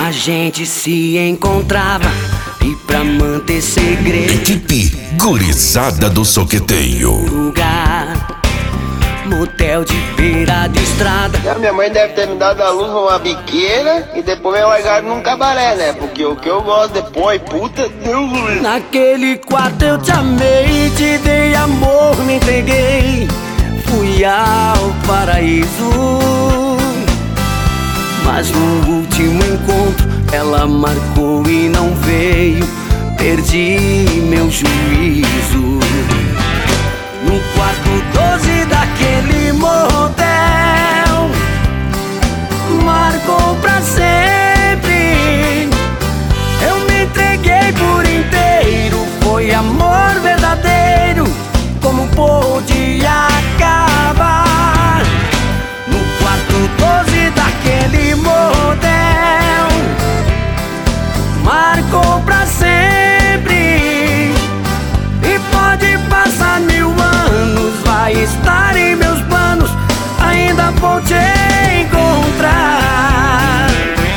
a gente se encontrava e pra manter segredo. Equipe Gurizada do Soqueteio. Lugar, motel de beira de estrada. A minha mãe deve ter me dado a luz numa biqueira e depois me largaram num cabaré, né? Porque o que eu gosto depois, puta Deus do céu. Naquele quarto eu te amei, te dei amor, me entreguei, fui ao paraíso. Mas no último encontro ela marcou e não veio, perdi meu juízo. No quarto 12 daquele motel, marcou pra sempre. Eu me entreguei por inteiro, foi amor verdadeiro. Como pôde acabar? No quarto 12 daquele motel, marcou pra sempre. E pode passar 1000 anos, vai estar em meus planos, ainda vou te encontrar.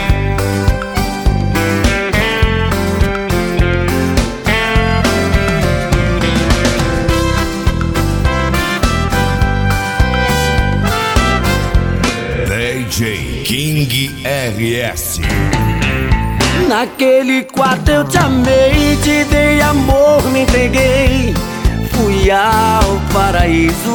DJ King RS. Naquele quarto eu te amei, te dei amor, me entreguei, fui ao paraíso.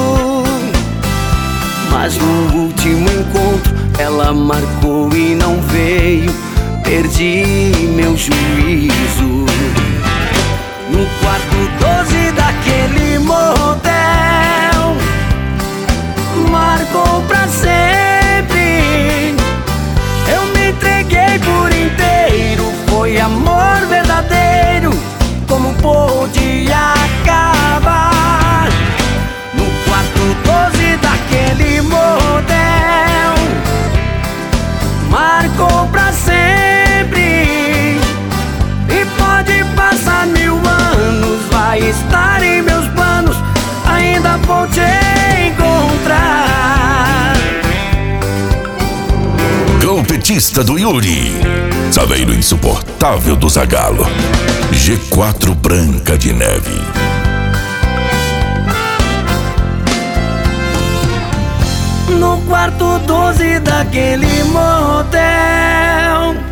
Mas no último encontro ela marcou e não veio, perdi meu juízo. No quarto 12 daquele motel, marcou pra sempre. Eu me entreguei por inteiro, foi amor verdadeiro. Como pôde acabar? No quarto 12 daquele motel, marcou pra sempre. E pode passar 1000 anos, vai estar em meus planos, ainda vou te encontrar. Trompetista do Yuri. Zaveiro insuportável do Zagalo. G4 Branca de Neve. No quarto 12 daquele motel,